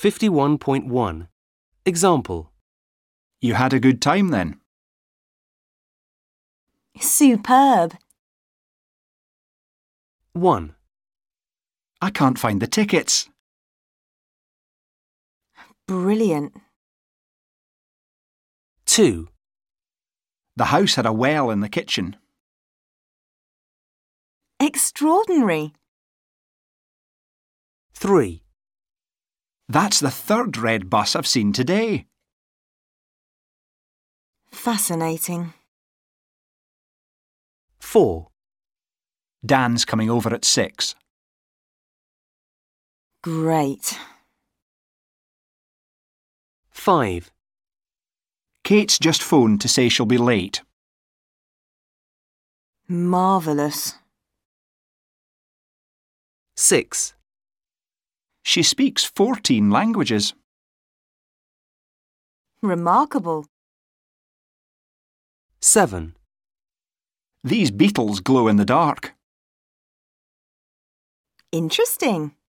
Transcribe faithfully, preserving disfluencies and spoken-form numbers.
fifty-one point one. Example. You had a good time then? Superb. one. I can't find the tickets. Brilliant. two. The house had a well in the kitchen. Extraordinary. three. That's the third red bus I've seen today. Fascinating. four. Dan's coming over at six. Great. five. Kate's just phoned to say she'll be late. Marvellous. six. She speaks fourteen languages. Remarkable. seven. These beetles glow in the dark. Interesting.